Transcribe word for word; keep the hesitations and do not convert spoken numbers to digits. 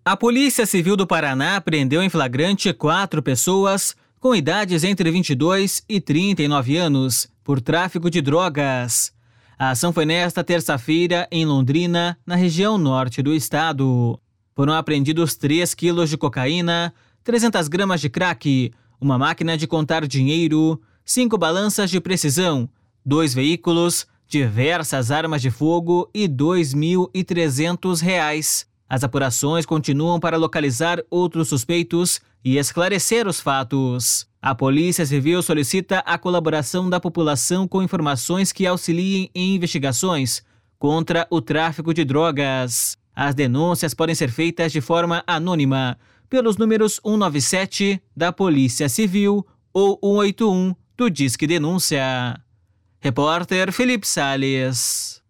A Polícia Civil do Paraná prendeu em flagrante quatro pessoas com idades entre vinte e dois e trinta e nove anos por tráfico de drogas. A ação foi nesta terça-feira em Londrina, na região norte do estado. Foram apreendidos três quilos de cocaína, trezentas gramas de crack, uma máquina de contar dinheiro, cinco balanças de precisão, dois veículos, diversas armas de fogo e dois mil e trezentos reais. As apurações continuam para localizar outros suspeitos e esclarecer os fatos. A Polícia Civil solicita a colaboração da população com informações que auxiliem em investigações contra o tráfico de drogas. As denúncias podem ser feitas de forma anônima pelos números cento e noventa e sete da Polícia Civil ou cento e oitenta e um do Disque Denúncia. Repórter Felipe Salles.